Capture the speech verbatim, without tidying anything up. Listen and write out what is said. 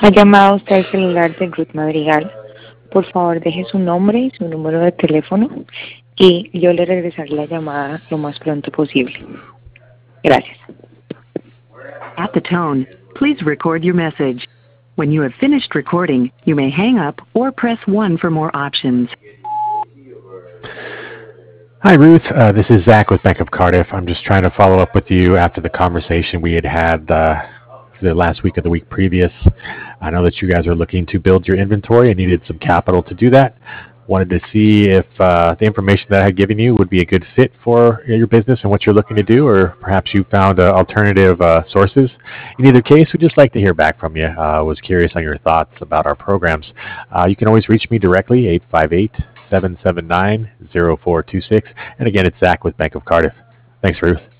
Ha llamado usted al celular de Ruth Madrigal. Por favor, deje su nombre y su número de teléfono y yo le regresaré la llamada lo más pronto posible. Gracias. At the tone, please record your message. When you have finished recording, you may hang up or press one for more options. Hi, Ruth. Uh, this is Zach with Bank of Cardiff. I'm just trying to follow up with you after the conversation we had had uh, the last week of the week previous. I know that you guys are looking to build your inventory and needed some capital to do that. Wanted to see if uh, the information that I had given you would be a good fit for your business and what you're looking to do, or perhaps you found uh, alternative uh, sources. In either case, we'd just like to hear back from you. I uh, was curious on your thoughts about our programs. Uh, you can always reach me directly, eight five eight, seven seven nine, zero four two six. And again, it's Zach with Bank of Cardiff. Thanks, Ruth.